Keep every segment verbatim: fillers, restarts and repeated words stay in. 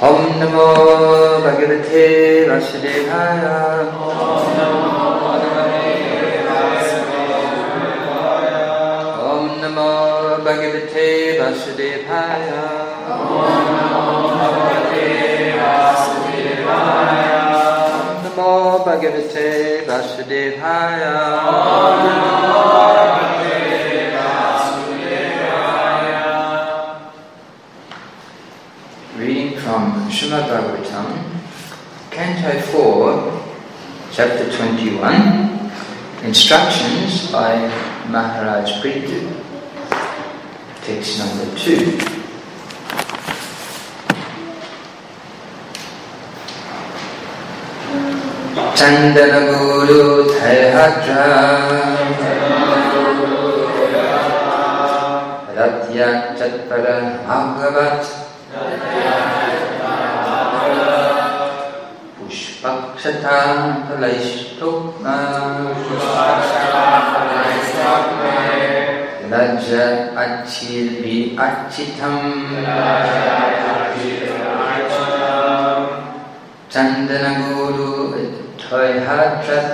Om Namo Bhagavate Vasudevaya. Om Namo Bhagavate Vasudevaya. Om Namo Bhagavate Vasudevaya. Om Namo Bhagavate Vasudevaya. Om Namo Bhagavate Vasudevaya. Reading from Srimad Bhagavatam, Canto four, Chapter twenty-one, Instructions by Maharaj Prithu. Text number two. Chandana Guru Thayhatra Ratya Chatpara Bhagavat Pushpakshata Palaishtokma Raja Achir Bi Achitam Chandana Guru Thayhatra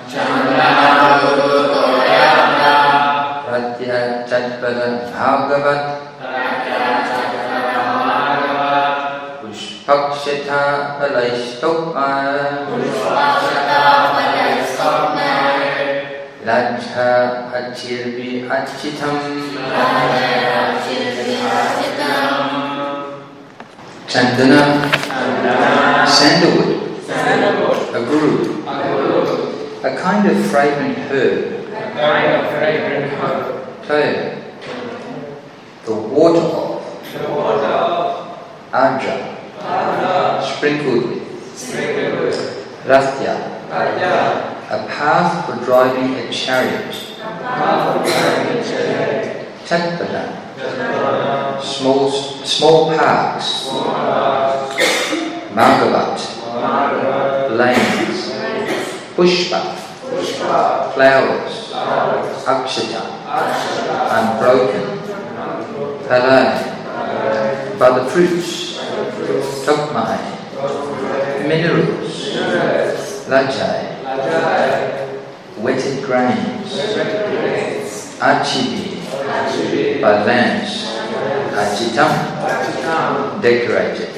Ratya Chatpara Bhagavat Pushpakshata Palaishtokma Raja Achir Bi Achitam Chandana, sandalwood, a guru, a kind of fragrant herb, Toya, the water of, Aja, sprinkled with, Ratya, a path for driving a chariot, Chatpada, small small parks, Margavat, lanes, Pushpa, flowers, Akshata, unbroken, Palai, by the fruits, Tokmai, minerals, Lajai, wetted grains, Achibi, by lamps, Achitam, decorated.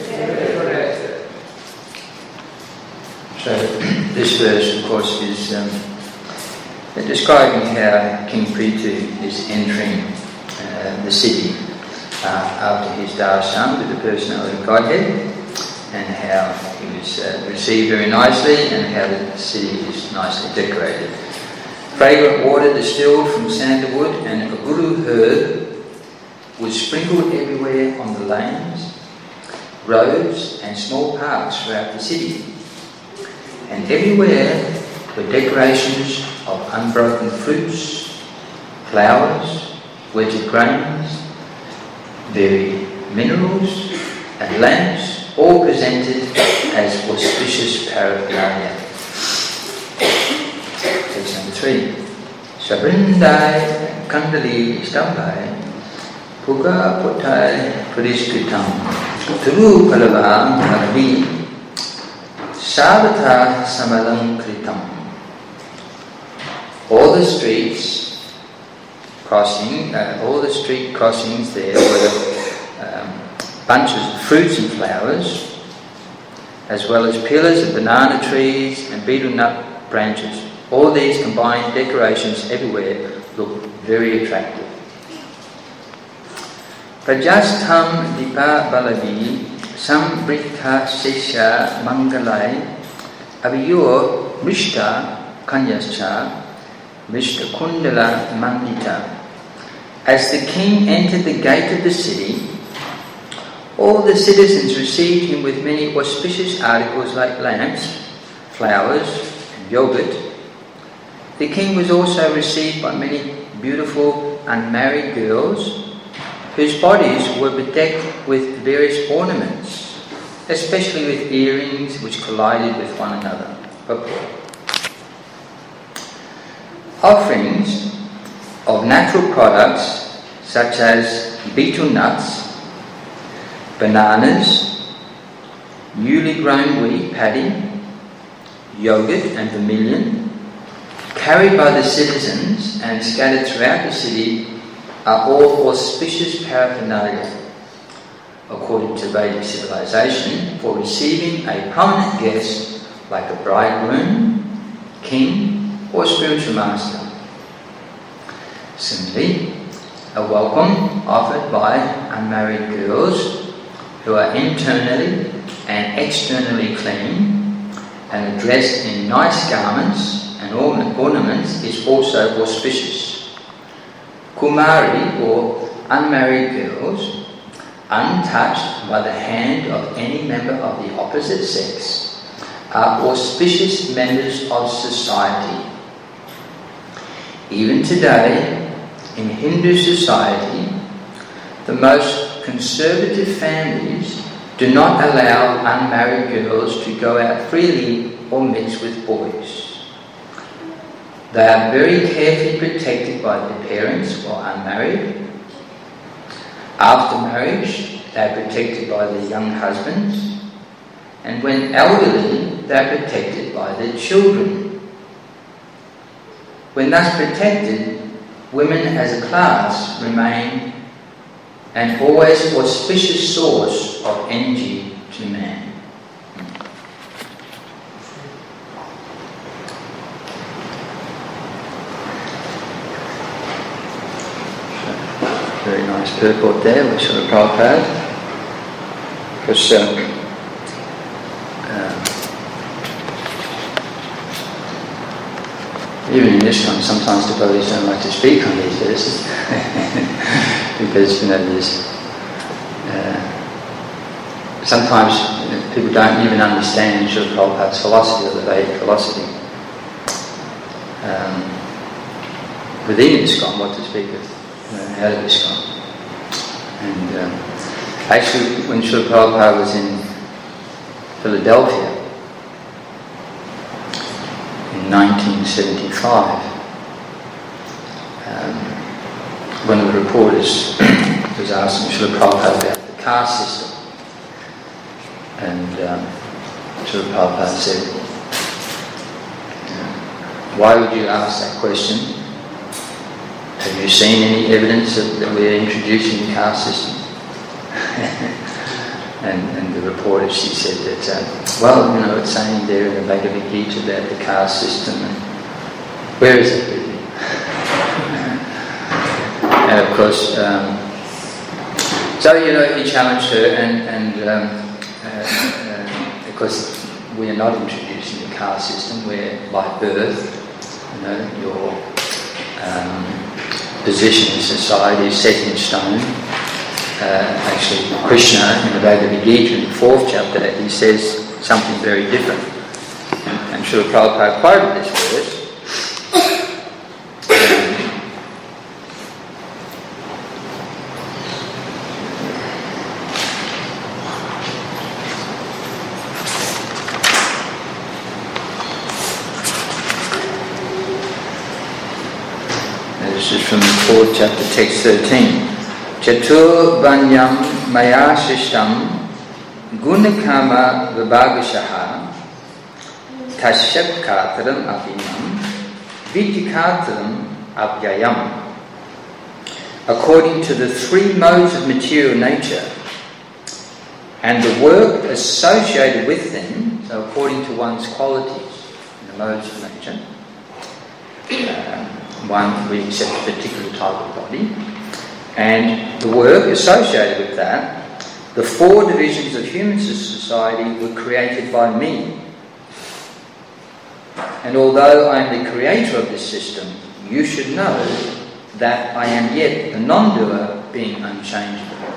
So this verse, of course, is um, describing how King Prithu is entering uh, the city uh, after his darshan with the personality of Godhead, and how he was uh, received very nicely, and how the city is nicely decorated. Fragrant water distilled from sandalwood and a guru herb was sprinkled everywhere on the lanes, roads and small parks throughout the city. And everywhere were decorations of unbroken fruits, flowers, wetted grains, varied minerals and lamps, all presented as auspicious paraphernalia. Text number three. Sabrindai Kandali Stambhai Puga Potai Purishkitam Turu Palava Maravi Savatha Samalam Kritam. All the streets crossing, uh, all the street crossings there were um, bunches of fruits and flowers, as well as pillars of banana trees and betel nut branches. All these combined decorations everywhere look very attractive. Prajastham Dipa Balavi Sambrita Sesha Mangalai Abhiyor Mishta Kanyascha Mishta Kundala Mandita. As the king entered the gate of the city, all the citizens received him with many auspicious articles like lamps, flowers, and yogurt. The king was also received by many beautiful unmarried girls whose bodies were bedecked with various ornaments, especially with earrings which collided with one another. Offerings of natural products such as betel nuts, bananas, newly grown wheat, paddy, yogurt and vermilion, carried by the citizens and scattered throughout the city, are all auspicious paraphernalia, according to Vedic civilization, for receiving a prominent guest like a bridegroom, king, or spiritual master. Similarly, a welcome offered by unmarried girls who are internally and externally clean and are dressed in nice garments and ornaments is also auspicious. Kumari, or unmarried girls, untouched by the hand of any member of the opposite sex, are auspicious members of society. Even today, in Hindu society, the most conservative families do not allow unmarried girls to go out freely or mix with boys. They are very carefully protected by their parents while unmarried. After marriage, they are protected by their young husbands, and when elderly, they are protected by their children. When thus protected, women as a class remain an always auspicious source of energy to man. Very nice purport there, which Srila Prabhupada, because um, uh, even in this one, sometimes devotees don't like to speak on these verses because, you know, there's uh, sometimes you know, people don't even understand Srila Prabhupada's philosophy or the Vedic philosophy. Um, within ISKCON, what to speak of, you know, out of ISKCON. And um, actually, when Srila Prabhupada was in Philadelphia, nineteen seventy-five, um, one of the reporters was asking Srila Prabhupada about the caste system, and um, Srila Prabhupada said, "Why would you ask that question? Have you seen any evidence of, that we're introducing the caste system?" And, and the reporter, she said that, uh, well, you know, it's saying there in the Bhagavad Gita about the caste system, and where is it really? And of course, um, so, you know, he challenged her, and, and um, uh, uh, of course, we are not introducing the caste system, where by birth, you know, your um, position in society is set in stone. Uh, actually, Krishna in the Bhagavad Gita in the fourth chapter, he says something very different. And, and Srila Prabhupada quoted this verse. And this is from the fourth chapter, text thirteen. Chatur Vanyam Maya Shishtam Gunakama Vibhagashaha Tashyat Katram Abhinam Vitikatram Abhyayam. According to the three modes of material nature and the work associated with them, so according to one's qualities in the modes of nature, uh, one, we accept a particular type of body, and the work associated with that, the four divisions of human society were created by me. And although I am the creator of this system, you should know that I am yet the non-doer, being unchangeable.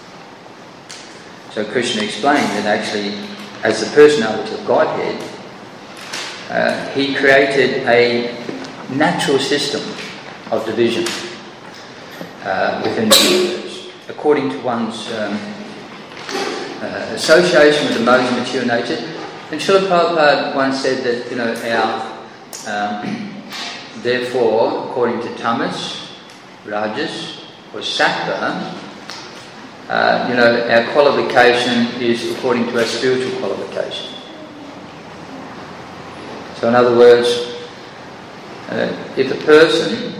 So Krishna explained that actually, as the personality of Godhead, uh, he created a natural system of division Uh, within the universe, according to one's um, uh, association with the modes of material nature. And Srila Prabhupada once said that, you know, our, um, therefore, according to Tamas, Rajas, or Sattva, uh, you know, our qualification is according to our spiritual qualification. So in other words, uh, if a person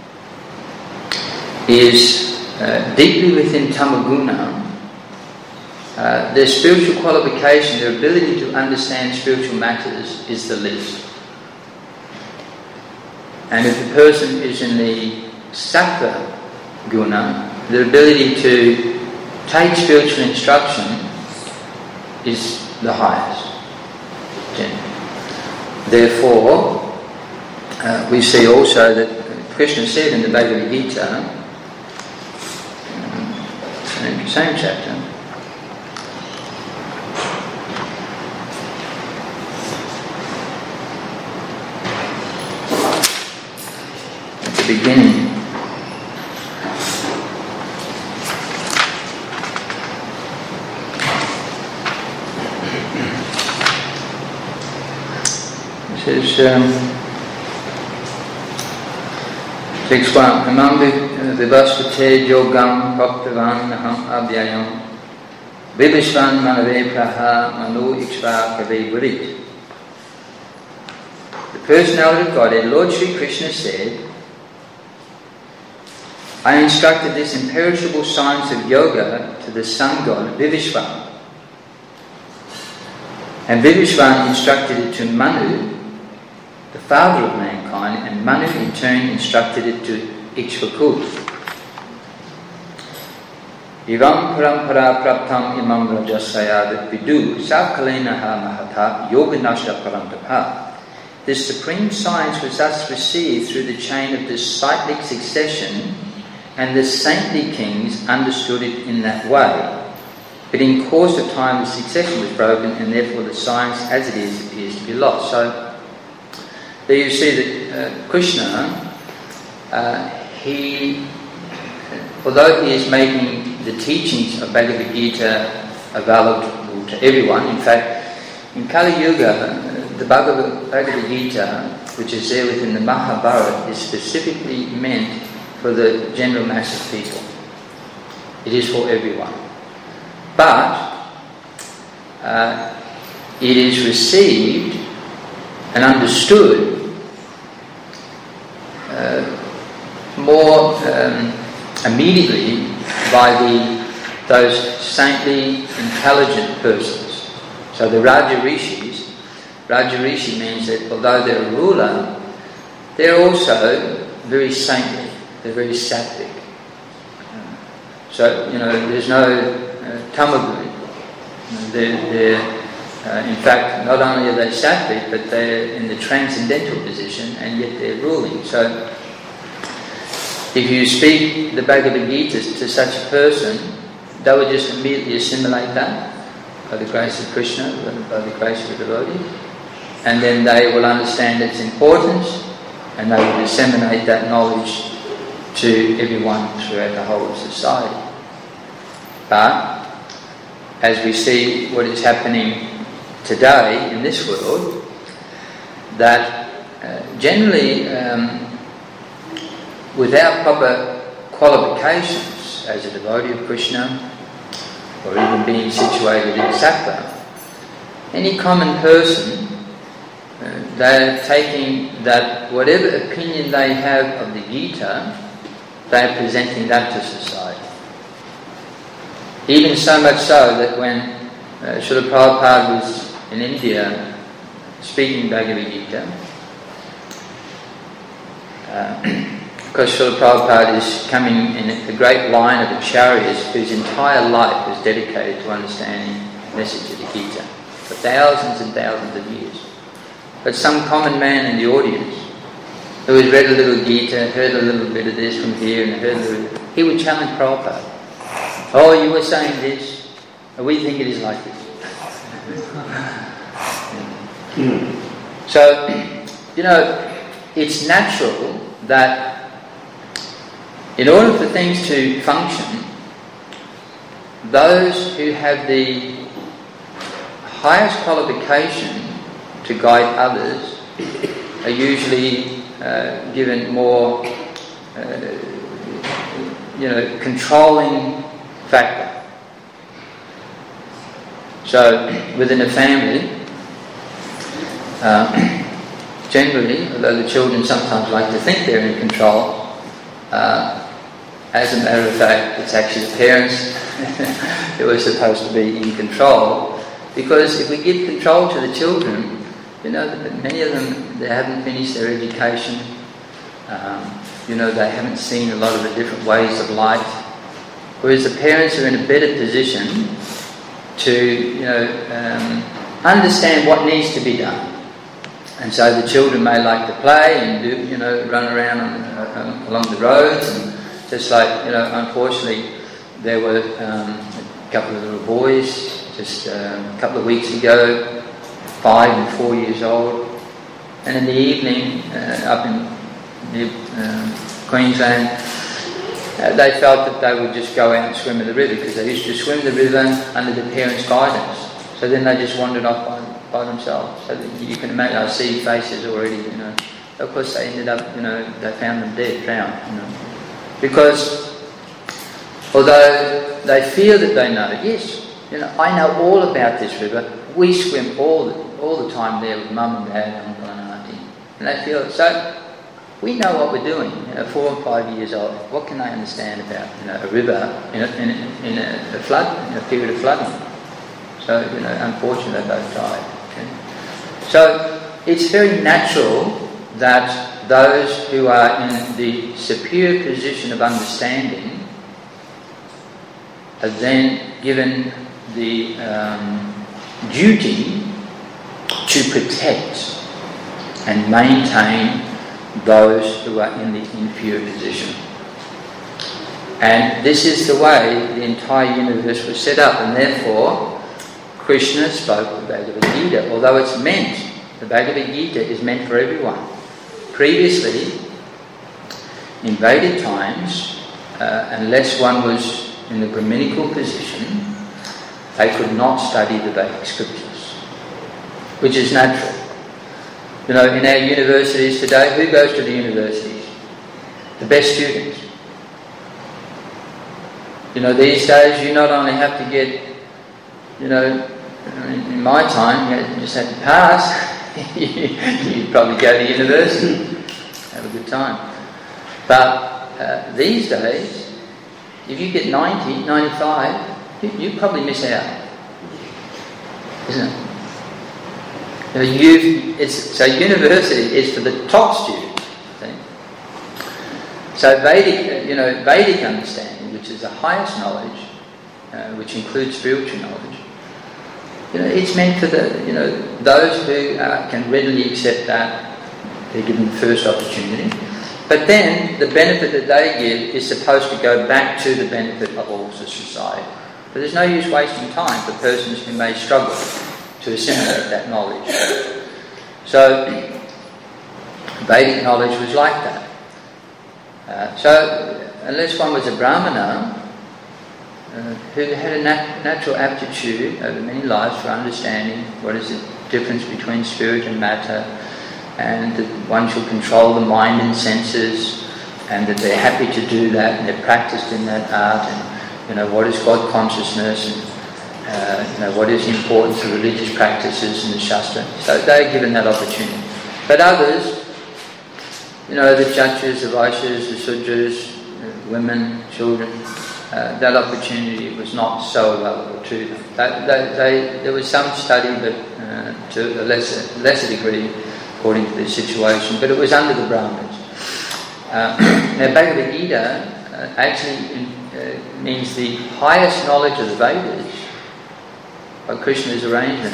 is uh, deeply within tamaguna, uh, their spiritual qualification, their ability to understand spiritual matters is the least. And if the person is in the sattva guna, their ability to take spiritual instruction is the highest. Okay. Therefore, uh, we see also that Krishna said in the Bhagavad Gita, um, same chapter, at the beginning, it says, um, six one, Imam vivasvate yogam bhaktavan aham abhyayam vivishvan manave praha manu ikshva kave varit. The personality of Godhead, Lord Sri Krishna said, I instructed this imperishable science of yoga to the sun god Vivishvan. And Vivishvan instructed it to Manu, the father of mankind, and Manu in turn instructed it to Ikshvaku. Ivam parampara praptam imam rajasaya vidu sakalenaha mahata yoganashta parantapa. This supreme science was thus received through the chain of this cyclic succession, and the saintly kings understood it in that way. But in course of time the succession was broken, and therefore the science as it is appears to be lost. So there you see that uh, Krishna, uh, he, although he is making the teachings of Bhagavad Gita available to everyone, in fact, in Kali Yuga, the Bhagavad, Bhagavad Gita, which is there within the Mahabharata, is specifically meant for the general mass of people. It is for everyone. But uh, it is received and understood uh, more um, immediately by the those saintly, intelligent persons. So the Raja Rishis, Raja Rishi means that although they're a ruler, they're also very saintly, they're very sattvic. So, you know, there's no uh, tamagun. They're, they're uh, in fact, not only are they sattvic, but they're in the transcendental position, and yet they're ruling. So, if you speak the Bhagavad Gita to such a person, they will just immediately assimilate that by the grace of Krishna, by the grace of the devotees, and then they will understand its importance, and they will disseminate that knowledge to everyone throughout the whole of society. But as we see what is happening today in this world, that uh, generally um, without proper qualifications as a devotee of Krishna, or even being situated in sattva, any common person, uh, they're taking that whatever opinion they have of the Gita, they're presenting that to society. Even so much so that when uh, Srila Prabhupada was in India speaking Bhagavad Gita, uh, because Srila Prabhupada is coming in a great line of acharyas whose entire life was dedicated to understanding the message of the Gita for thousands and thousands of years. But some common man in the audience who has read a little Gita, heard a little bit of this from here and heard a little, he would challenge Prabhupada. Oh, you were saying this, and we think it is like this. So, you know, it's natural that in order for things to function, those who have the highest qualification to guide others are usually uh, given more, uh, you know, controlling factor. So within a family, uh, generally, although the children sometimes like to think they're in control, uh, as a matter of fact, it's actually the parents who are supposed to be in control. Because if we give control to the children, you know, many of them, they haven't finished their education. Um, you know, they haven't seen a lot of the different ways of life. Whereas the parents are in a better position to, you know, um, understand what needs to be done. And so the children may like to play and do, you know, run around on, uh, along the roads. And just like, you know, unfortunately, there were um, a couple of little boys just uh, a couple of weeks ago, five and four years old. And in the evening, uh, up in near, uh, Queensland, uh, they felt that they would just go out and swim in the river because they used to swim the river under the parents' guidance. So then they just wandered off by by themselves. So that you can imagine, I see faces already, you know. Of course they ended up, you know, they found them dead, drowned, you know. Because although they feel that they know, yes, you know, I know all about this river. We swim all the, all the time there with mum and dad and uncle and auntie. And they feel, so we know what we're doing, you know, four or five years old. What can they understand about, you know, a river in a, in a, in a, a flood, in a period of flooding? So, you know, unfortunately they both died. Okay? So, it's very natural that those who are in the superior position of understanding are then given the um, duty to protect and maintain those who are in the inferior position. And this is the way the entire universe was set up, and therefore Krishna spoke the Bhagavad Gita, although it's meant, the Bhagavad Gita is meant for everyone. Previously, in Vedic times, uh, unless one was in the Brahminical position, they could not study the Vedic scriptures, which is natural. You know, in our universities today, who goes to the universities? The best students. You know, these days you not only have to get, you know, in my time, you just had to pass. You'd probably go to university, have a good time. But uh, these days, if you get ninety, ninety-five, you, you probably miss out, isn't it? You know, you've, it's, so university is for the top students. See? So Vedic, you know, Vedic understanding, which is the highest knowledge, uh, which includes spiritual knowledge, you know, it's meant for the, you know, those who uh, can readily accept that. They're given the first opportunity. But then the benefit that they give is supposed to go back to the benefit of all the society. But there's no use wasting time for persons who may struggle to assimilate that knowledge. So Vedic knowledge was like that. Uh, so unless one was a Brahmana, Uh, who had a nat- natural aptitude over many lives for understanding what is the difference between spirit and matter, and that one should control the mind and senses, and that they're happy to do that, and they're practiced in that art, and you know what is God consciousness, and uh, you know what is the importance of religious practices and the Shastra. So they're given that opportunity. But others, you know, the Kshatriyas, the Vaishyas, the Sudras, the women, children, Uh, that opportunity was not so available to them. They, they, they, there was some study, but uh, to a lesser, lesser degree, according to the situation, but it was under the Brahmins. Uh, now, Bhagavad Gita uh, actually uh, means the highest knowledge of the Vedas by Krishna's arrangement,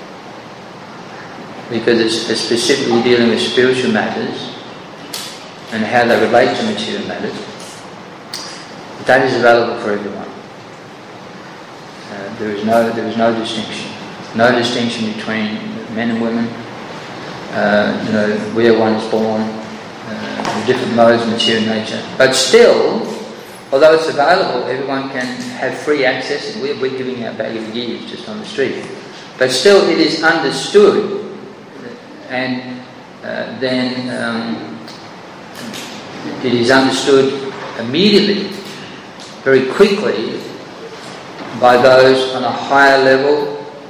because it's, it's specifically dealing with spiritual matters and how they relate to material matters. That is available for everyone. Uh, there is no there is no distinction, no distinction between men and women. Uh, you know, where one is born, uh, the different modes of material nature. But still, although it's available, everyone can have free access, and we're, we're giving out Bhagavad Gita just on the street. But still, it is understood, and uh, then um, it is understood immediately, very quickly, by those on a higher level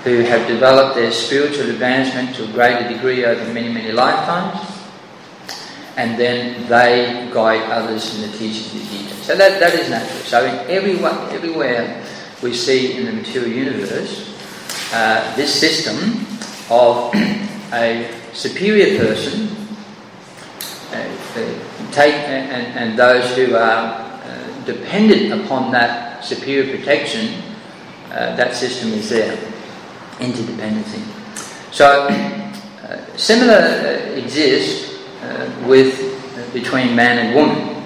who have developed their spiritual advancement to a greater degree over many, many lifetimes, and then they guide others in the teachings of Gita. So that, that is natural. So in everyone, everywhere we see in the material universe uh, this system of a superior person uh, uh, take and, and those who are uh, dependent upon that superior protection, uh, that system is there, interdependency. So uh, similar uh, exists uh, with uh, between man and woman.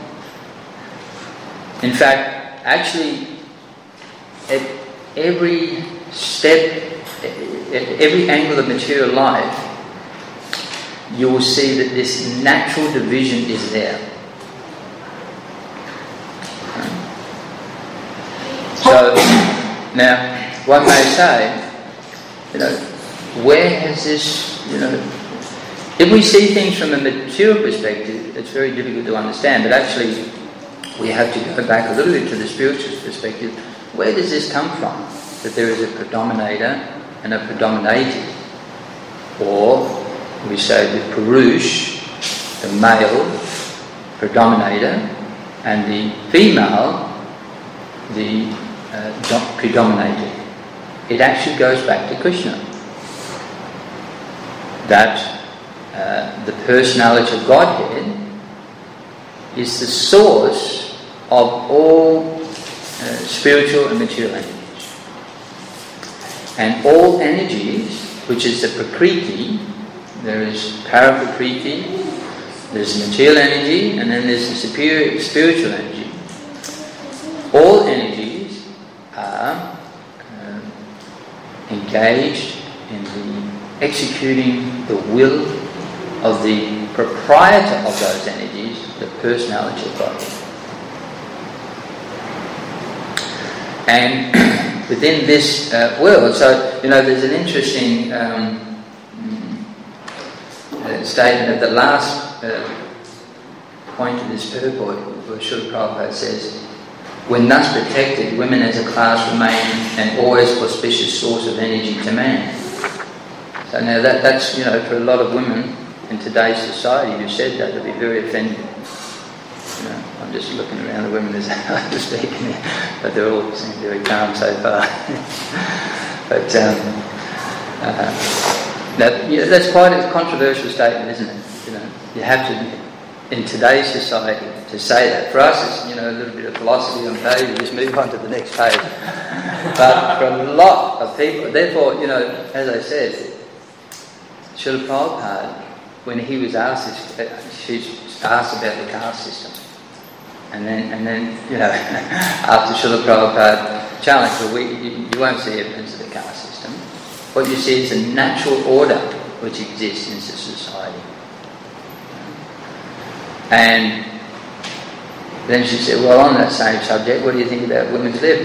In fact, actually, at every step, at every angle of material life, you will see that this natural division is there. So, now, one may say, you know, where has this, you know, if we see things from a material perspective, it's very difficult to understand, but actually we have to go back a little bit to the spiritual perspective. Where does this come from? That there is a predominator and a predominated, or we say the Purush, the male predominator, and the female, the uh, predominated. It actually goes back to Krishna. That uh, the personality of Godhead is the source of all uh, spiritual and material energies. And all energies, which is the Prakriti, there is Paraprakriti, there's material energy, and then there's the superior spiritual energy. All energies are uh, engaged in the executing the will of the proprietor of those energies, the personality of God. And within this uh, world, so, you know, there's an interesting um, uh, statement at the last uh, point of this purport, where Srila Prabhupada says, when thus protected, women as a class remain an always auspicious source of energy to man. So now that, that's, you know, for a lot of women in today's society who said that, they'll be very offended. You know, I'm just looking around the women as I was speaking here, but they're all seem very calm so far. But um, uh, that, you know, that's quite a controversial statement, isn't it? You know, you have to, in today's society, to say that. For us, it's, you know, a little bit of philosophy on page, we just move on to the next page. But for a lot of people, therefore, you know, as I said, Srila Prabhupada, when he was asked this, she's asked about the caste system. And then, and then, you know, after Srila Prabhupada challenged, well, we, you, you won't see evidence of the caste system. What you see is a natural order which exists in society. And then she said, well, on that same subject, what do you think about women's lib?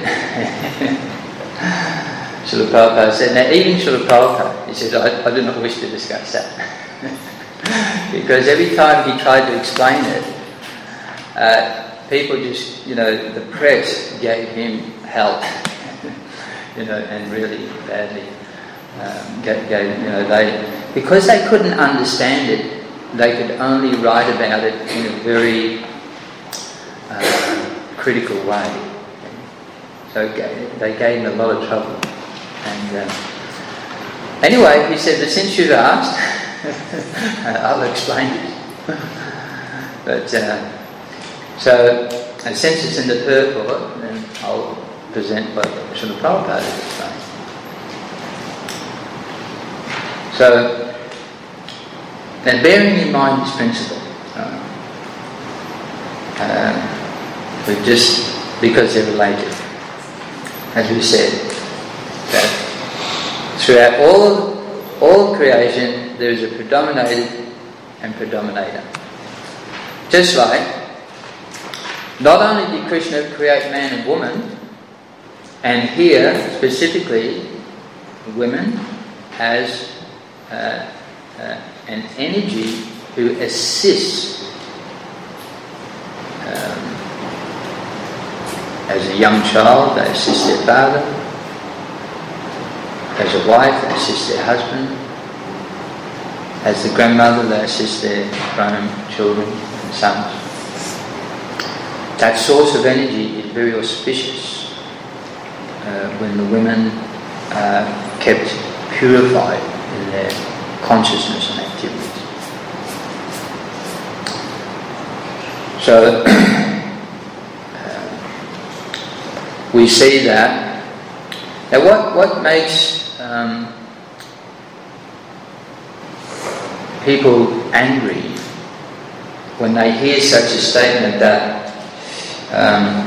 Srila Prabhupada said, now even Srila Prabhupada, he says, I, I do not wish to discuss that. Because every time he tried to explain it, uh, people just, you know, the press gave him help, you know, and really badly um, gave, gave, you know, they, because they couldn't understand it, they could only write about it in a very uh, critical way. So they gave him a lot of trouble. And uh, anyway, he said that since you've asked, I'll explain it. But uh, so, and since it's in the purport, then I'll present what Srila Prabhupada has explained. So, then bearing in mind this principle, uh, uh, we just because they're related, as we said, that throughout all all creation there is a predominated and predominator. Just like not only did Krishna create man and woman, and here specifically women as uh, uh, an energy who assists um, as a young child, they assist their father. As a wife, they assist their husband. As the grandmother, they assist their grown children and sons. That source of energy is very auspicious uh, when the women are kept purified in their consciousness and activities. So uh, we see that. Now, what what makes um, people angry when they hear such a statement that um,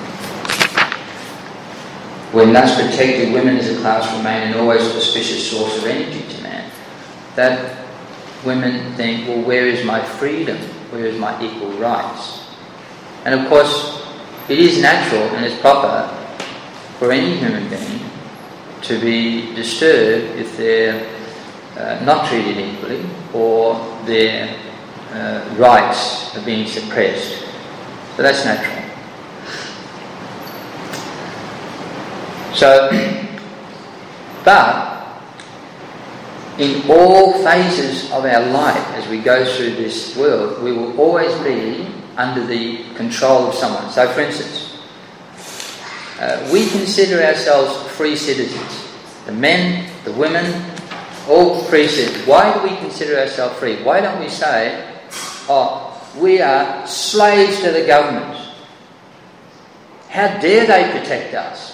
when thus protected, women as a class remain an always auspicious source of energy to man? That women think, well, where is my freedom? Where is my equal rights? And of course, it is natural and it's proper for any human being to be disturbed if they're uh, not treated equally or their uh, rights are being suppressed. So that's natural. So, but in all phases of our life, as we go through this world, we will always be under the control of someone. So, for instance, uh, we consider ourselves free citizens. The men, the women, all free citizens. Why do we consider ourselves free? Why don't we say, oh, we are slaves to the government? How dare they protect us?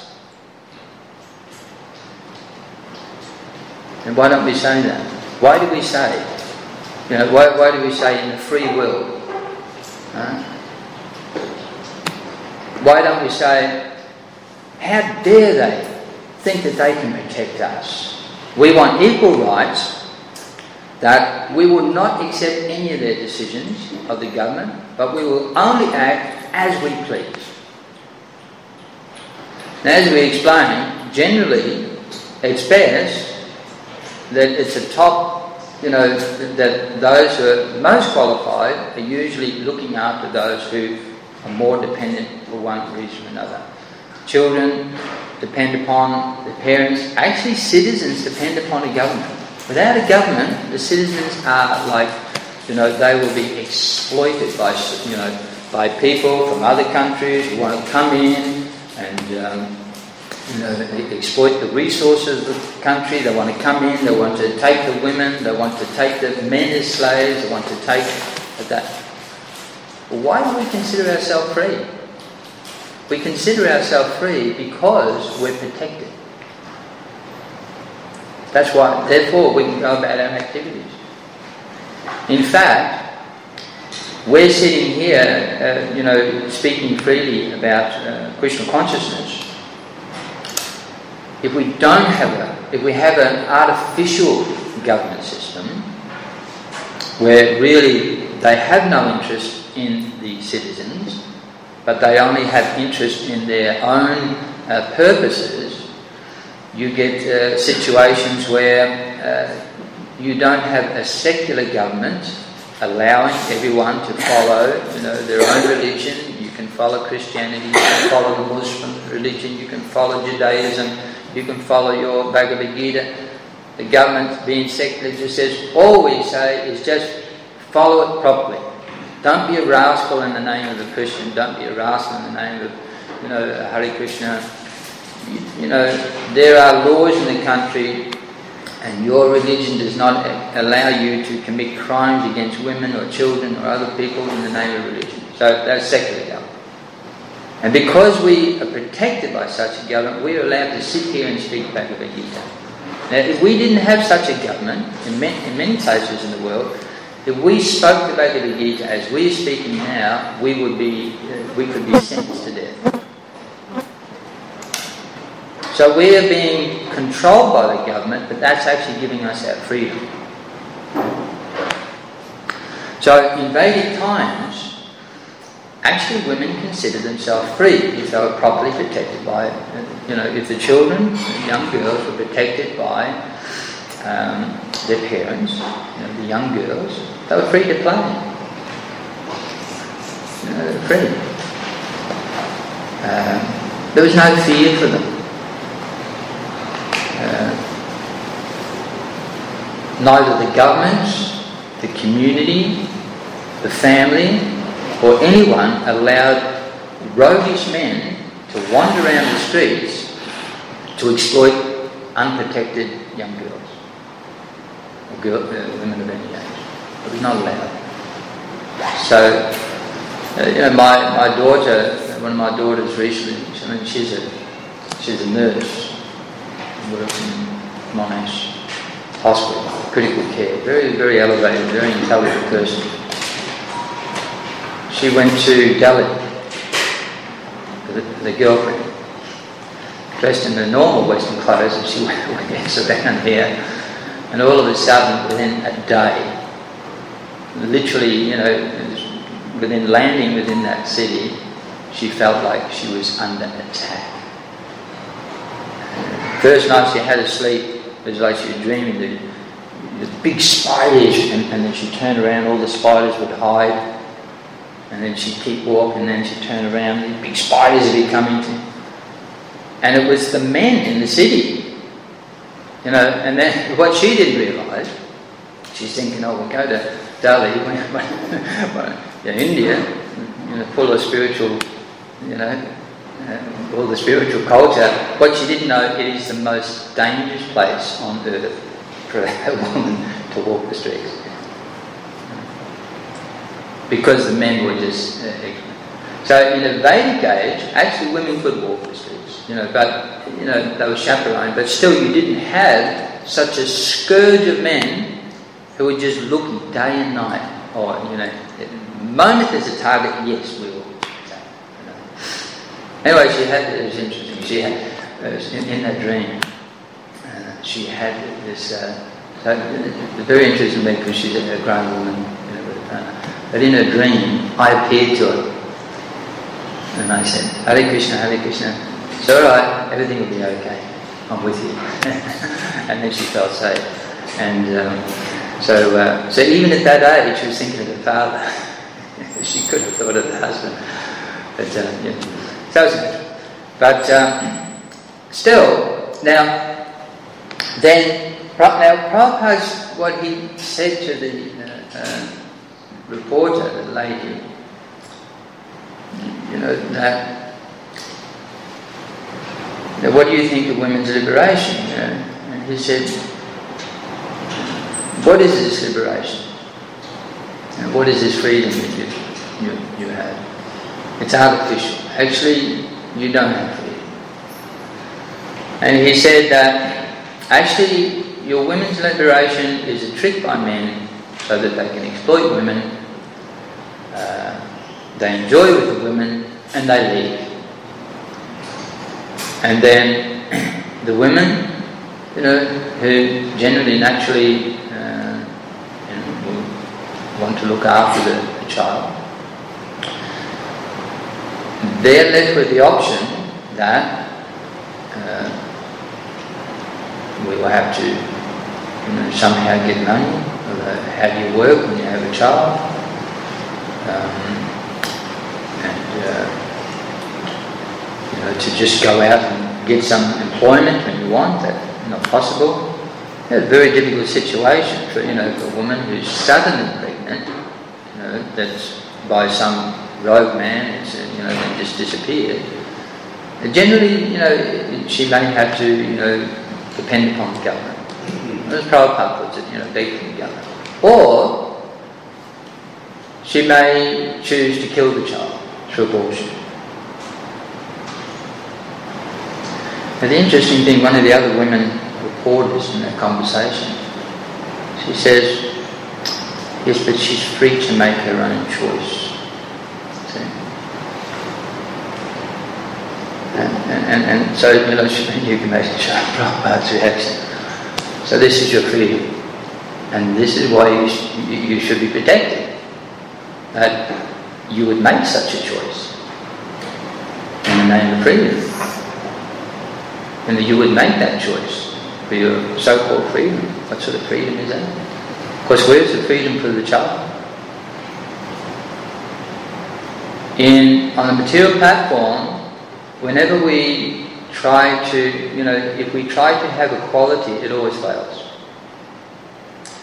And why don't we say that? Why do we say, you know, why, why do we say in the free world? Huh? Why don't we say, how dare they think that they can protect us? We want equal rights, that we will not accept any of their decisions of the government, but we will only act as we please. Now, as we explained, generally it's best that it's a top, you know, that those who are most qualified are usually looking after those who are more dependent for one reason or another. Children depend upon their parents. Actually, citizens depend upon a government. Without a government, the citizens are like, you know, they will be exploited by, you know, by people from other countries who want to come in and, um, you know, they exploit the resources of the country. They want to come in, they want to take the women, they want to take the men as slaves, they want to take that. Well, why do we consider ourselves free? We consider ourselves free because we're protected. That's why, therefore, we can go about our activities. In fact, we're sitting here, uh, you know, speaking freely about uh, Krishna consciousness. If we don't have a, if we have an artificial government system where really they have no interest in the citizens, but they only have interest in their own uh, purposes, you get uh, situations where uh, you don't have a secular government allowing everyone to follow, you know, their own religion. You can follow Christianity, you can follow the Muslim religion, you can follow Judaism, you can follow your Bhagavad Gita. The government, being secular, just says, all we say is just follow it properly. Don't be a rascal in the name of the Christian. Don't be a rascal in the name of, you know, Hare Krishna. You, you know, there are laws in the country, and your religion does not allow you to commit crimes against women or children or other people in the name of religion. So that's secular government. And because we are protected by such a government, we are allowed to sit here and speak Bhagavad Gita. Now, if we didn't have such a government, in many, in many places in the world, if we spoke the Bhagavad Gita as we are speaking now, we would be, uh, we could be sentenced to death. So we are being controlled by the government, but that's actually giving us our freedom. So in Vedic times, actually women consider themselves free if they were properly protected by, you know, if the children, the young girls were protected by um, their parents, you know, the young girls, they were free to play. You know, they were free. Um, there was no fear for them. Uh, neither the government, the community, the family, or anyone allowed roguish men to wander around the streets to exploit unprotected young girls, or girl, uh, women of any age. It was not allowed. So, uh, you know, my, my daughter, one of my daughters recently, I mean, she's a she's a nurse, works in Monash Hospital, critical care, very, very elevated, very intelligent person. She went to Delhi with the girlfriend, dressed in the normal Western clothes, and she went around here, and all of a sudden, within a day, literally, you know, within landing within that city, she felt like she was under attack. First night she had to sleep, it was like she was dreaming the, the big spiders, and, and then she'd turn around, all the spiders would hide, and then she'd keep walking, and then she'd turn around, these big spiders would be coming to. And it was the men in the city, you know, and then what she didn't realise, she's thinking, oh, we'll go to Delhi, when, when, you know, India, you know, full of spiritual, you know, uh, all the spiritual culture. What she didn't know, it is the most dangerous place on earth for a woman to walk the streets. Because the men were just uh, ignorant. So in the Vedic age, actually women could walk the streets, you know, but, you know, they were chaperoned, but still you didn't have such a scourge of men who were just looking day and night, or, you know, the moment there's a target, yes, we will. You know. Anyway, she had, it was interesting, she had, uh, in, in that dream, uh, she had this, uh, so it's very interesting to me because she's a grown woman, you know, with, uh, but in her dream, I appeared to her, and I said, Hare Krishna, Hare Krishna, it's alright, everything will be okay, I'm with you. And then she felt safe. And um, so uh, so even at that age, she was thinking of her father. She could have thought of the husband. But, uh, yeah. So it was good. But um, still, now, then, now Prabhupada's, what he said to the uh, uh, reporter, the lady, you know, that, now what do you think of women's liberation? You know? And he said, what is this liberation? And what is this freedom that you, you, you have? It's artificial. Actually, you don't have freedom. And he said that actually your women's liberation is a trick by men so that they can exploit women, uh, they enjoy with the women, and they leave. And then the women, you know, who generally, naturally uh, you know, will want to look after the, the child, they're left with the option that uh, we will have to, you know, somehow get money, or how do you work when you have a child, um, and uh, you know, to just go out and get some employment when you want, that's not possible. It's a very difficult situation for, you know, for a woman who's suddenly pregnant, you know, that's by some rogue man, it's, you know, and just disappeared. And generally, you know, she may have to, you know, depend upon the government. As Prabhupada puts it, you know, deep from the government. Or she may choose to kill the child through abortion. But the interesting thing, one of the other women reporters in that conversation, she says, yes, but she's free to make her own choice. See? And, and, and so, you know, you can make sure Prabhupada's reaction. So this is your freedom. And this is why you, sh- you should be protected. That you would make such a choice in the name of freedom. And that you would make that choice for your so-called freedom. What sort of freedom is that? Of course, where's the freedom for the child? In on the material platform, whenever we try to, you know, if we try to have equality, it always fails.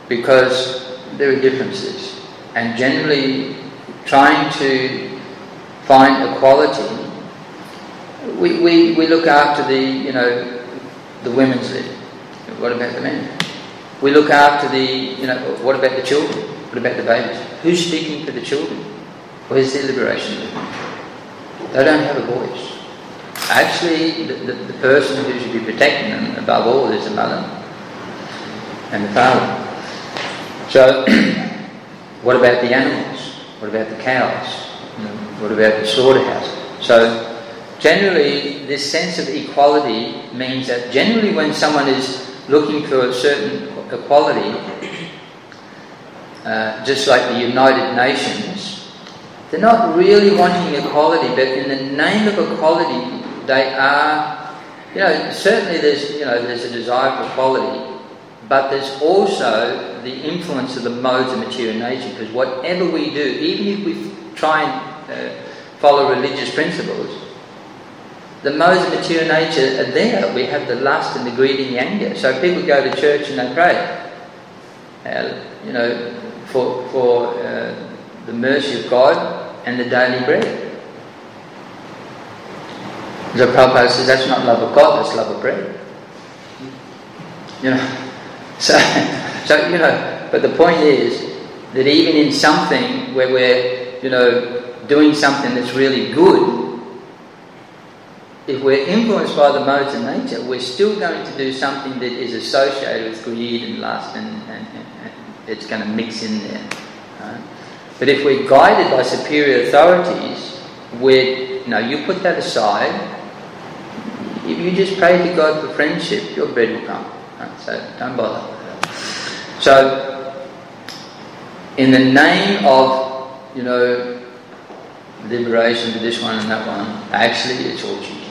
because there are differences, and generally trying to find equality, we, we, we look after the, you know, the women's lib. What about the men? We look after the, you know, what about the children? What about the babies? Who's speaking for the children? Where's their liberation? They don't have a voice. Actually, the, the, the person who should be protecting them above all is the mother and the father. So, what about the animals? What about the cows? You know, what about the slaughterhouse? So, generally, this sense of equality means that generally when someone is looking for a certain equality, uh, just like the United Nations, they're not really wanting equality, but in the name of equality, they are, you know, certainly there's, you know, there's a desire for equality, but there's also the influence of the modes of material nature, because whatever we do, even if we try and uh, follow religious principles, the modes of material nature are there. We have the lust and the greed and the anger. So people go to church and they pray, uh, you know, for, for uh, the mercy of God and the daily bread. So Prabhupada says that's not love of God, that's love of bread. You know, so, so you know, but the point is that even in something where we're, you know, doing something that's really good, if we're influenced by the modes of nature, we're still going to do something that is associated with greed and lust, and, and, and, and it's going to mix in there. Right? But if we're guided by superior authorities, we're, you know, you put that aside. If you just pray to God for friendship, your bread will come. Right? So don't bother with that. So, in the name of, you know, liberation to this one and that one, actually it's all cheating.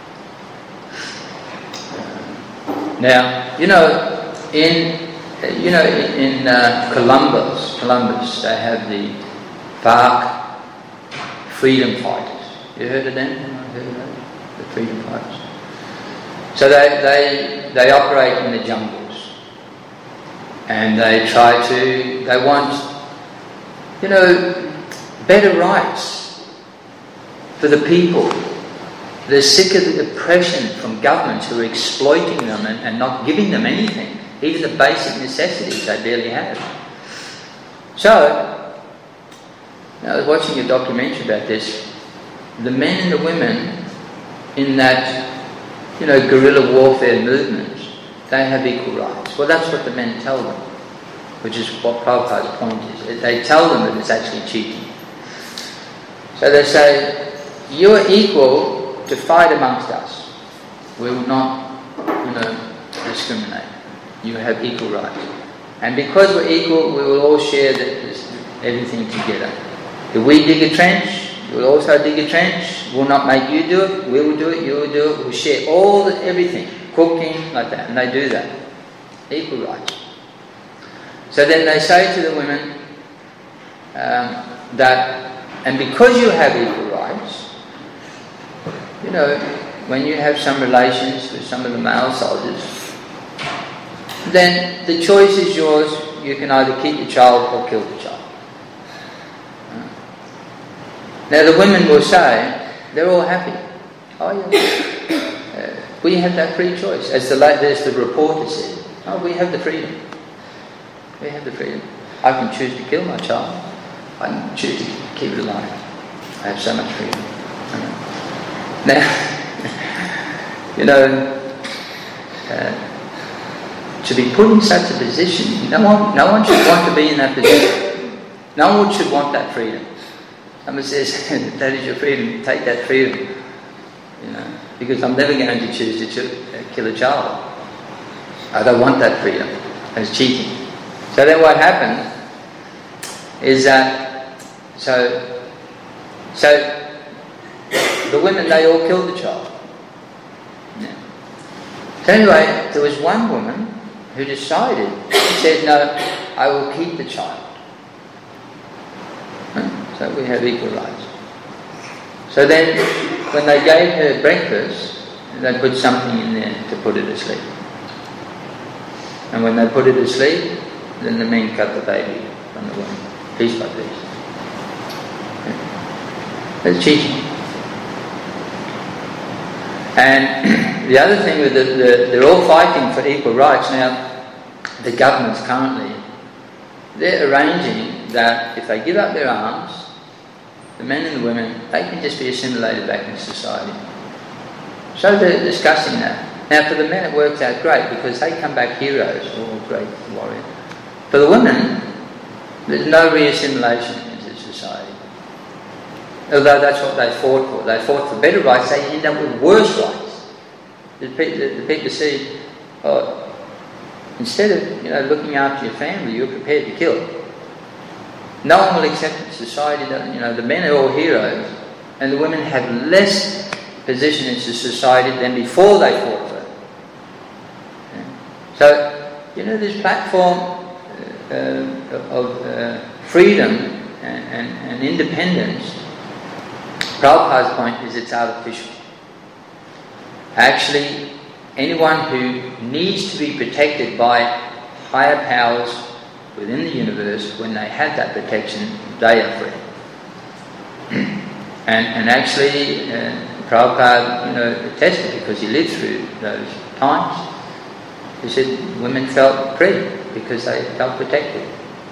Now, you know, in you know in, in uh, Columbus, Columbus, they have the FARC freedom fighters. You heard of them? Anyone heard of them? The freedom fighters. So they they they operate in the jungles, and they try to. They want, you know, better rights for the people. They're sick of the oppression from governments who are exploiting them and, and not giving them anything, even the basic necessities they barely have. So, I was watching a documentary about this. The men and the women in that, you know, guerrilla warfare movement, they have equal rights. Well, that's what the men tell them, which is what Prabhupada's point is. They tell them that it's actually cheating. So they say, you are equal to fight amongst us. We will not, you know, discriminate. You have equal rights. And because we're equal, we will all share the, this, everything together. If we dig a trench, you will also dig a trench. We'll not make you do it. We will do it. You will do it. We'll share all the, everything. Cooking, like that. And they do that. Equal rights. So then they say to the women um, that, and because you have equal rights, you know, when you have some relations with some of the male soldiers, then the choice is yours. You can either keep the child or kill the child. Now the women will say, they're all happy. Oh yeah, uh, we have that free choice. As the, as the reporter said, oh, we have the freedom. We have the freedom. I can choose to kill my child. I can choose to keep it alive. I have so much freedom. Now, you know, uh, to be put in such a position, no one, no one should want to be in that position. No one should want that freedom. Someone says, that is your freedom, take that freedom. You know, because I'm never going to choose to ch- kill a child. I don't want that freedom. It's cheating. So then what happened is that, so, so, the women, they all killed the child. Yeah. So anyway, there was one woman who decided, she said, no, I will keep the child. So we have equal rights. So then, when they gave her breakfast, they put something in there to put her to sleep. And when they put her to sleep, then the men cut the baby from the woman, piece by piece. That's cheating. And the other thing with the, the, they're all fighting for equal rights. Now, the governments currently, they're arranging that if they give up their arms, the men and the women, they can just be assimilated back into society. So they're discussing that. Now, for the men, it works out great because they come back heroes or great warriors. For the women, there's no re-assimilation into society. Although that's what they fought for. They fought for better rights, they end up with worse rights. The, the, the people see, oh, instead of you know looking after your family, you're prepared to kill. No one will accept it. Society doesn't. You know, the men are all heroes, and the women have less position in society than before they fought for it. Yeah. So, you know, this platform uh, of uh, freedom and, and, and independence, Prabhupada's point is it's artificial. Actually, anyone who needs to be protected by higher powers within the universe, when they have that protection, they are free. and, and actually, uh, Prabhupada, you know, attested because he lived through those times. He said women felt free because they felt protected.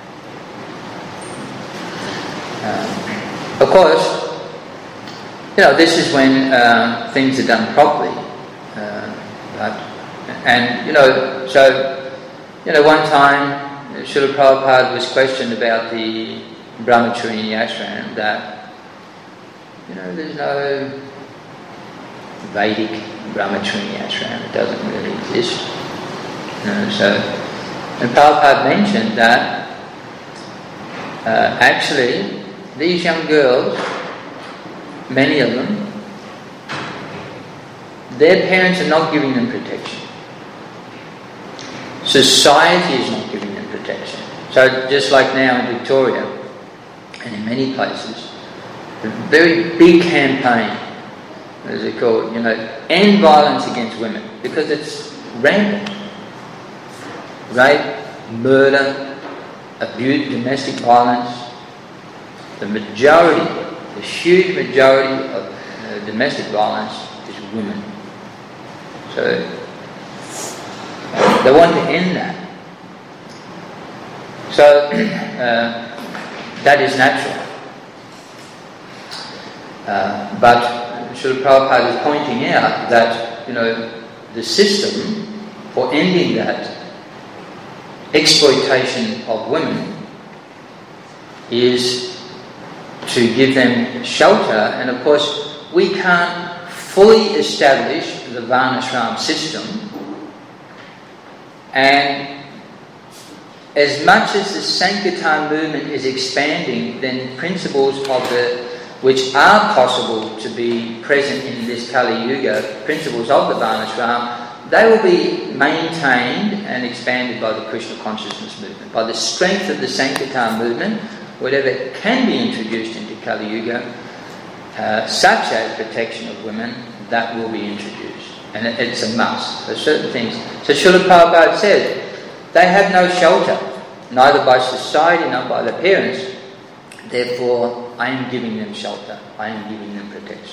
Um, of course, you know, this is when uh, things are done properly. Uh, but, and, you know, so, you know, one time, Srila Prabhupada was questioned about the Brahmacharini ashram that, you know, there's no Vedic Brahmacharini ashram, it doesn't really exist. You know, so, and Prabhupada mentioned that uh, actually these young girls, many of them, their parents are not giving them protection. Society is not giving them protection. So just like now in Victoria and in many places, a very big campaign, as they call it, you know, end violence against women because it's rampant. Rape, murder, abuse, domestic violence. The majority, the huge majority of uh, domestic violence is women. So they want to end that. So uh, that is natural. Uh, but Srila Prabhupada is pointing out that, you know, the system for ending that exploitation of women is to give them shelter, and of course we can't fully establish the Varnashram system, and as much as the Sankirtan movement is expanding, then principles of the which are possible to be present in this Kali Yuga, principles of the Varnashram, they will be maintained and expanded by the Krishna consciousness movement. By the strength of the Sankirtan movement, whatever can be introduced into Kali Yuga, uh, such as protection of women, that will be introduced. And it, it's a must. There are certain things. So Srila Prabhupada said, they have no shelter, neither by society nor by their parents. Therefore, I am giving them shelter. I am giving them protection.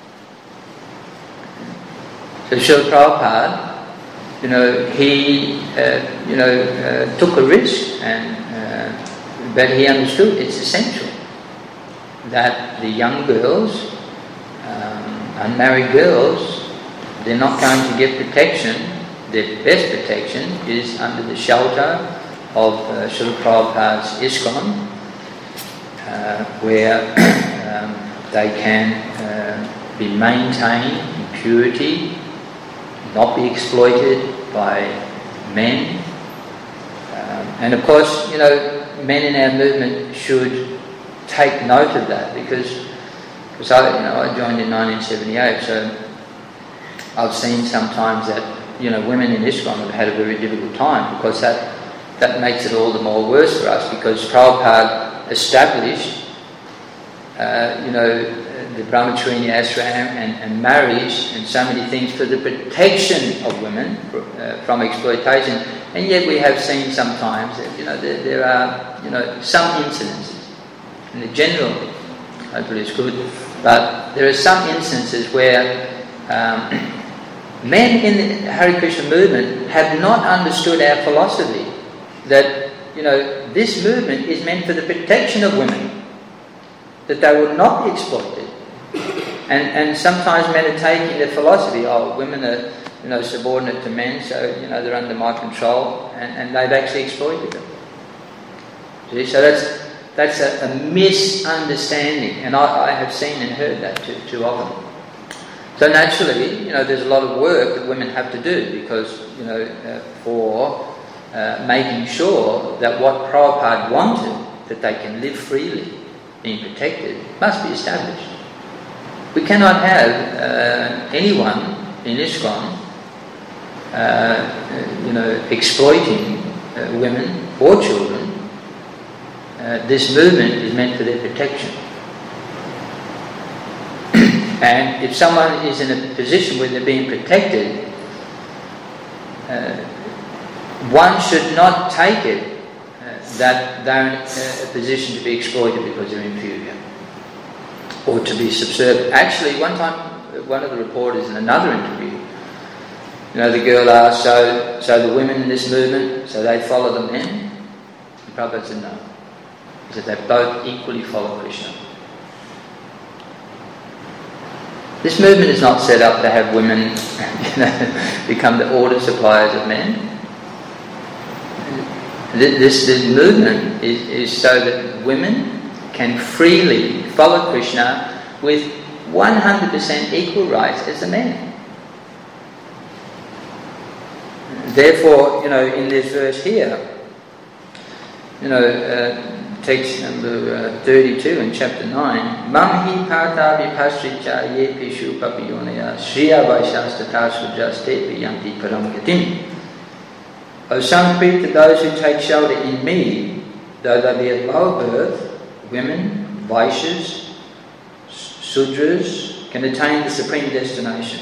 So Srila Prabhupada, you know, he, uh, you know, uh, took a risk, and uh, but he understood it's essential that the young girls, um, unmarried girls, they're not going to get protection. Their best protection is under the shelter of uh, Srila Prabhupada's ISKCON, uh, where um, they can uh, be maintained in purity, not be exploited by men. Um, and of course, you know, men in our movement should take note of that, because because I, you know, I joined in nineteen seventy-eight, so I've seen sometimes that, you know, women in ISKCON have had a very difficult time, because that that makes it all the more worse for us, because Prabhupada established, uh, you know, the Brahmacharya ashram and, and marriage and so many things for the protection of women uh, from exploitation. And yet we have seen sometimes that, you know, there, there are, you know, some incidences. In the general, hopefully it's good, but there are some instances where um, men in the Hare Krishna movement have not understood our philosophy that, you know, this movement is meant for the protection of women, that they will not be exploited. And and sometimes men are taking the philosophy, oh, women are, you know, subordinate to men, so, you know, they're under my control, and, and they've actually exploited them. See, so that's that's a, a misunderstanding, and I, I have seen and heard that too, too often. So naturally, you know, there's a lot of work that women have to do because, you know, uh, for uh, making sure that what Prabhupada wanted, that they can live freely, being protected, must be established. We cannot have uh, anyone in ISKCON, uh, you know, exploiting uh, women or children. Uh, this movement is meant for their protection. And if someone is in a position where they're being protected, uh, one should not take it uh, that they're in a position to be exploited because they're inferior or to be subservient. Actually, one time, one of the reporters in another interview, you know, the girl asked, so, so the women in this movement, so they follow the men? And Prabhupada said no. He said they both equally follow Krishna. This movement is not set up to have women, you know, become the order suppliers of men. This, this movement is, is so that women can freely follow Krishna with one hundred percent equal rights as the men. Therefore, you know, in this verse here, you know, uh, text number uh, thirty-two in chapter nine, Mamhi Pata Vipasricha Ye Pishu Papiyonaya Shriya Vaishastata Sujaste Yanti Paramgatim. O son, to those who take shelter in me, though they be of low birth, women, Vaishyas, Sudras, can attain the supreme destination.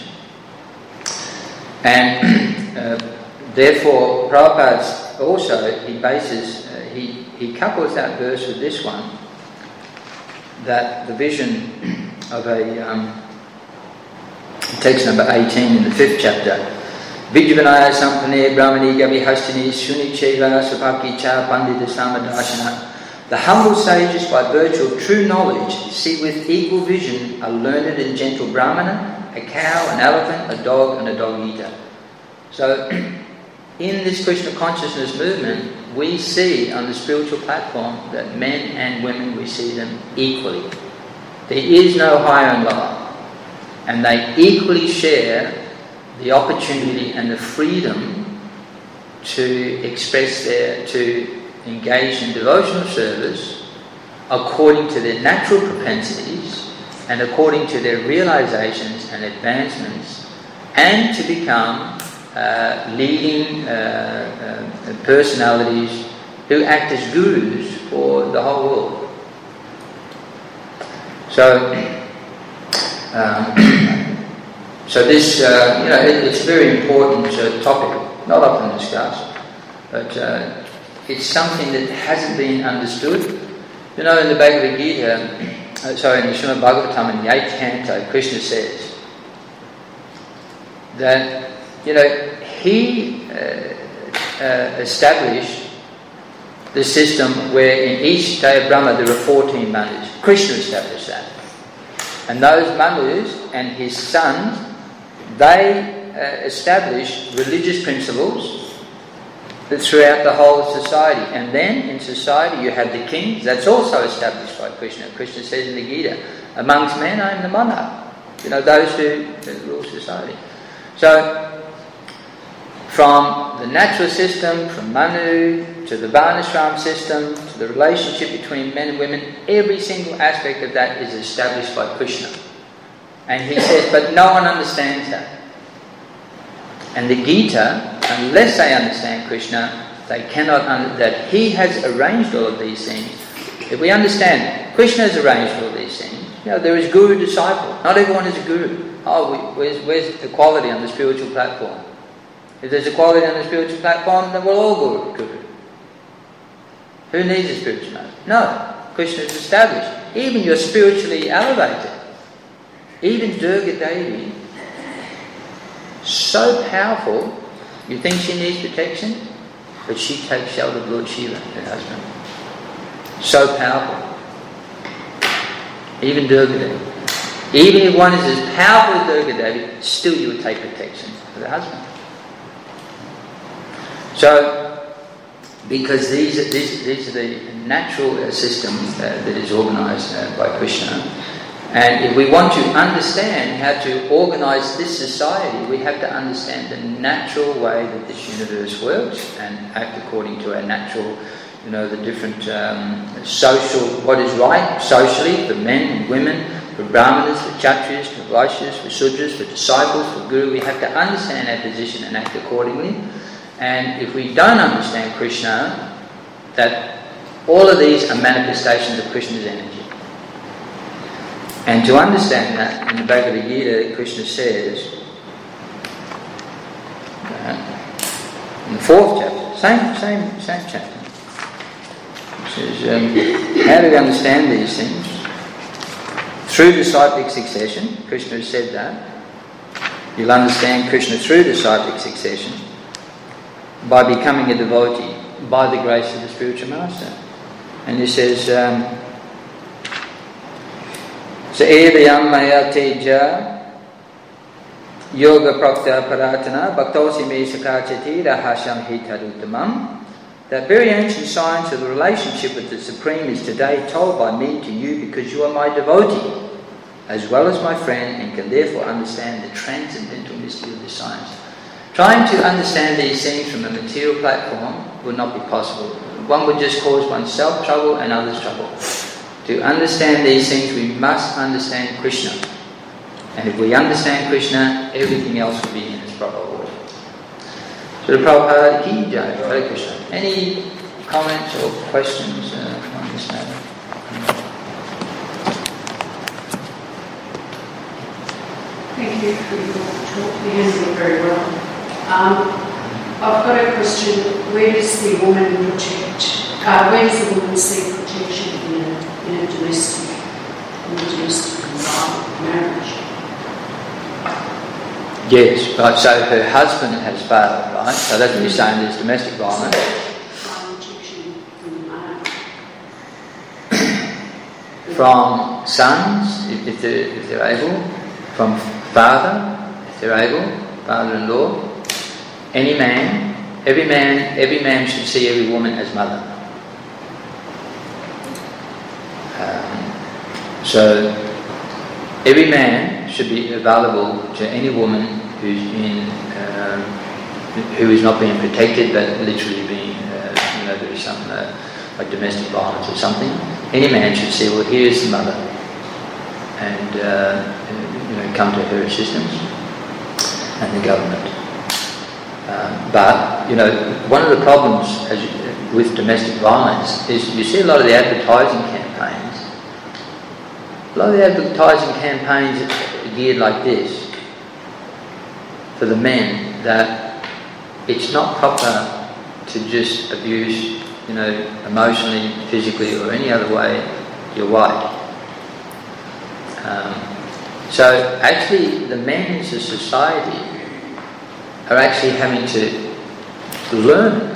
And uh, therefore, Prabhupada also, he bases, uh, he, he couples that verse with this one, that the vision of a, um, text number eighteen in the fifth chapter, Vijvanaya Sampane Brahmani Gavi Hastini Suni Cheva Supaki Cha Pandita Samadashana. The humble sages, by virtue of true knowledge, see with equal vision a learned and gentle Brahmana, a cow, an elephant, a dog, and a dog-eater. So, in this Krishna consciousness movement, we see on the spiritual platform that men and women, we see them equally. There is no higher and lower. And they equally share the opportunity and the freedom to express their, to engage in devotional service according to their natural propensities and according to their realizations and advancements, and to become uh, leading uh, uh, personalities who act as gurus for the whole world. So, um, so this, uh, you know, it, it's a very important uh, topic, not often discussed, but uh, it's something that hasn't been understood. You know, in the Bhagavad Gita, uh, sorry, in the Srimad Bhagavatam in the eighth canto, Krishna says that, you know, he uh, uh, established the system where in each day of Brahma there are fourteen manus. Krishna established that. And those manus and his sons, they uh, established religious principles throughout the whole of society. And then in society you have the kings, that's also established by Krishna. Krishna says in the Gita, amongst men I am the monarch. You know, those who, who rule society. So, from the natural system, from Manu to the Varnashram system, to the relationship between men and women, every single aspect of that is established by Krishna. And he says, but no one understands that. And the Gita, unless they understand Krishna, they cannot understand that he has arranged all of these things. If we understand Krishna has arranged all these things, You know, there is guru disciple. Not everyone is a guru. Oh, we, where's, where's equality on the spiritual platform? If there's equality on the spiritual platform, then we're all guru. guru. Who needs a spiritual master? No. Krishna is established. Even you're spiritually elevated. Even Durga Devi, so powerful, you think she needs protection, but she takes shelter of Lord Shiva, her husband. So powerful. Even Durga Devi. Even if one is as powerful as Durga Devi, still you would take protection for the husband. So, because these are, these, these are the natural uh, systems uh, that is organised uh, by Krishna, and if we want to understand how to organise this society, we have to understand the natural way that this universe works and act according to our natural, you know, the different um, social, what is right socially for men and women, for brahmanas, for kshatriyas, for vaishyas, for sudras, for disciples, for guru. We have to understand our position and act accordingly. And if we don't understand Krishna, that all of these are manifestations of Krishna's energy. And to understand that, in the Bhagavad Gita, Krishna says, uh, in the fourth chapter, same, same, same chapter, he says, um, how do we understand these things? Through disciplic succession, Krishna has said that. You'll understand Krishna through disciplic succession by becoming a devotee, by the grace of the spiritual master. And he says, um, So evayam maya teja yoga prakta paratana bhaktosi me sakachati rahasham hitaruttamam. That very ancient science of the relationship with the Supreme is today told by me to you because you are my devotee, as well as my friend, and can therefore understand the transcendental mystery of this science. Trying to understand these things from a material platform would not be possible. One would just cause oneself trouble and others trouble. To understand these things, we must understand Krishna. And if we understand Krishna, everything else will be in its proper order. So the Prabhupada ki jai, Hare Krishna. Any comments or questions uh, on this matter? Thank you for your talk. You handled it very well. Um, I've got a question. Where does the woman protect? Uh, where does the woman seek protection in a, in a domestic, in a domestic environment, marriage? Yes, right. So her husband has failed, right? So that's what you're saying. There's domestic violence. From sons, if, if, they're, if they're able. From father, if they're able. Father-in-law. Any man, every man, every man should see every woman as mother. Um, so every man should be available to any woman who's in, um, who is not being protected, but literally being, uh, you know, there is some uh, like domestic violence or something. Any man should say, well, here is the mother, and uh, you know, come to her assistance, and the government. Um, but, you know, one of the problems as you, with domestic violence is you see a lot of the advertising campaigns. A lot of the advertising campaigns are geared like this for the men, that it's not proper to just abuse, you know, emotionally, physically or any other way your wife. Um, so actually the men in society are actually having to learn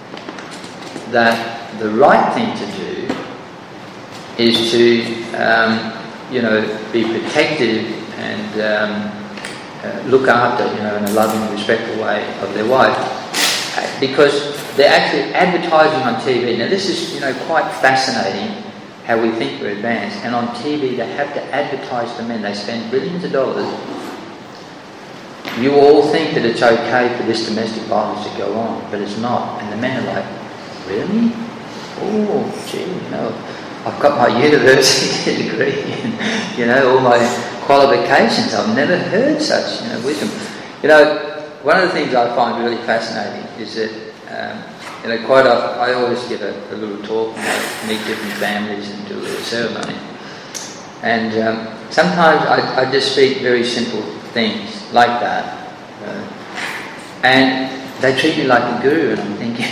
that the right thing to do is to, um, you know, be protective and um, uh, look after, you know, in a loving and respectful way of their wife. Because they're actually advertising on T V. Now this is, you know, quite fascinating how we think we're advanced. And on T V they have to advertise to men. They spend billions of dollars. You all think that it's okay for this domestic violence to go on, but it's not. And the men are like, really? Oh, gee, you know, I've got my university degree and, you know, all my qualifications. I've never heard such, you know, wisdom. You know, one of the things I find really fascinating is that, um, you know, quite often, I always give a, a little talk and I meet different families and do a little ceremony. And um, sometimes I, I just speak very simple things like that. Uh, and they treat me like a guru, and I'm thinking,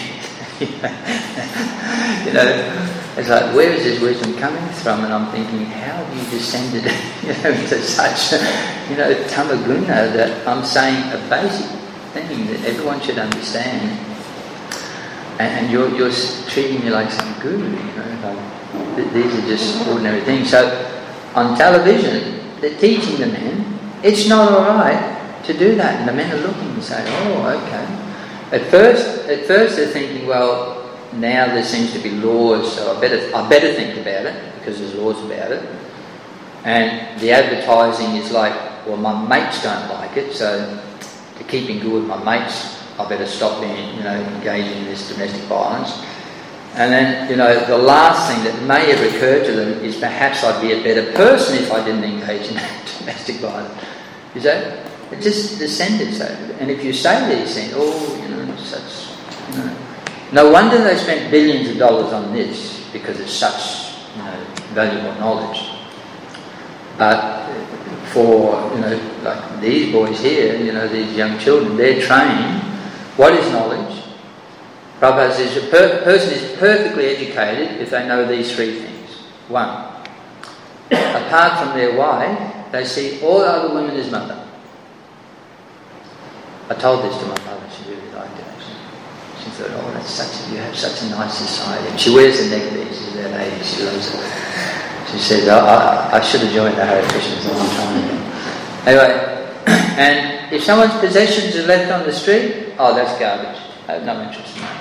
you know, it's like, where is this wisdom coming from? And I'm thinking, how have you descended, you know, into such, you know, tamaguna that I'm saying a basic thing that everyone should understand, and, and you're you're treating me like some guru, you know, like th- these are just ordinary things. So on television, they're teaching the men it's not all right to do that, and the men are looking and saying, "Oh, okay." At first, at first they're thinking, well, now there seems to be laws, so I better I better think about it because there's laws about it. And the advertising is like, well, my mates don't like it, so to keep in good with my mates, I better stop being, you know, engaging in this domestic violence. And then, you know, the last thing that may have occurred to them is perhaps I'd be a better person if I didn't engage in domestic violence. Is that? It just descended so. And if you say these things, oh, you know, such, you know. No wonder they spent billions of dollars on this, because it's such, you know, valuable knowledge. But for, you know, like these boys here, you know, these young children, they're trained. What is knowledge? Prabhupada says a per- person is perfectly educated if they know these three things. One, apart from their wife, they see all other women as mother. I told this to my mother, she really liked it actually. She thought, oh, that's such a, you have such a nice society. And she wears the neckpiece, she's that age, she loves it. She said, oh, I, I should have joined the Hare Krishnas a long time ago. Anyway, and if someone's possessions are left on the street, oh, that's garbage. I have no interest in that.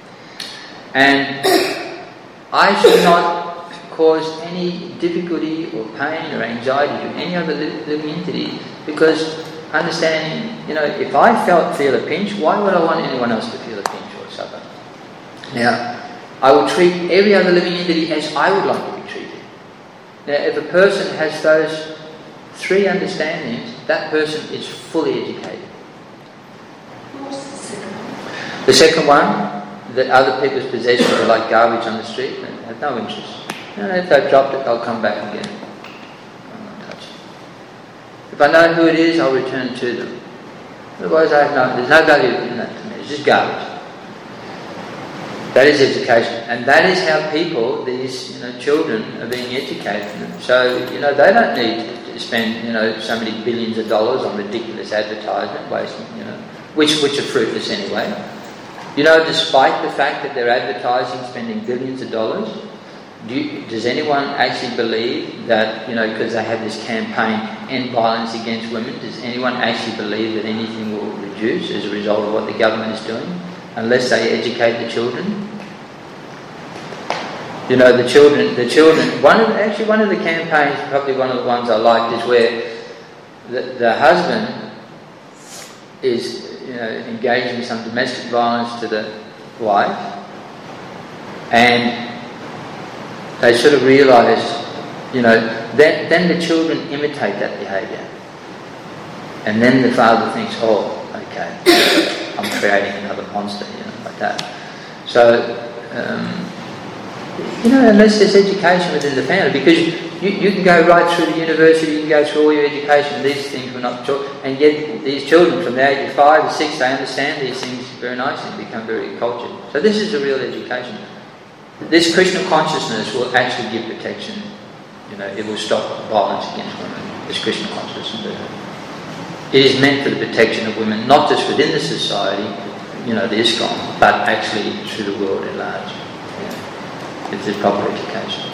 And I should not cause any difficulty or pain or anxiety to any other living entity, because understanding, you know, if I felt feel a pinch, why would I want anyone else to feel a pinch or suffer? Now, I will treat every other living entity as I would like to be treated. Now, if a person has those three understandings, that person is fully educated. What's the second one? The second one, that other people's possessions are like garbage on the street, they have no interest. You know, if they've dropped it, they'll come back again. I'll not touch it. If I know who it is, I'll return it to them. Otherwise, I have no, there's no value in that to me. It's just garbage. That is education, and that is how people, these, you know, children, are being educated. So, you know, they don't need to spend, you know, so many billions of dollars on ridiculous advertisement, wasting, you know, which which are fruitless anyway. You know, despite the fact that they're advertising spending billions of dollars, do you, does anyone actually believe that, you know, because they have this campaign, End Violence Against Women, does anyone actually believe that anything will reduce as a result of what the government is doing, unless they educate the children? You know, the children, the children, one of, actually one of the campaigns, probably one of the ones I liked, is where the, the husband is, you know, engaging in some domestic violence to the wife, and they sort of realise, you know, then, then the children imitate that behaviour. And then the father thinks, oh, okay, I'm creating another monster, you know, like that. So, um, you know, unless there's education within the family, because you, you can go right through the university, you can go through all your education, these things were not taught, and yet these children from the age of five or six, they understand these things very nicely and become very cultured. So this is a real education. This Krishna consciousness will actually give protection. You know, it will stop violence against women. This Krishna consciousness. It is meant for the protection of women, not just within the society, you know, the ISKCON, but actually through the world at large. Yeah. It's a proper education.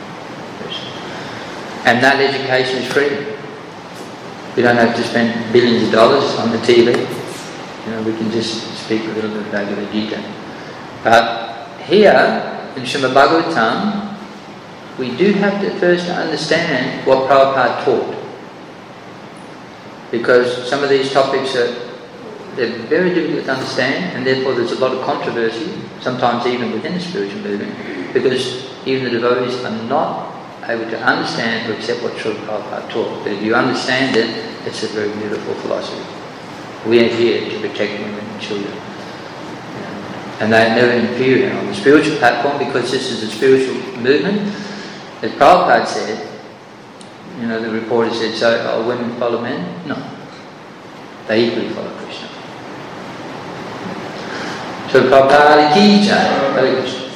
And that education is free. We don't have to spend billions of dollars on the T V. You know, we can just speak a little bit about Bhagavad Gita. But here, in Srimad Bhagavatam, we do have to first understand what Prabhupada taught. Because some of these topics are they're very difficult to understand, and therefore there's a lot of controversy, sometimes even within the spiritual movement, because even the devotees are not able to understand or accept what Srila Prabhupada taught. But if you understand it, it's a very beautiful philosophy. We are here to protect women and children. And they are never inferior on the spiritual platform, because this is a spiritual movement. As Prabhupada said, you know, the reporter said, so are women follow men? No. They equally follow Krishna. So Prabhupada Ki Jai. Hare Krishna.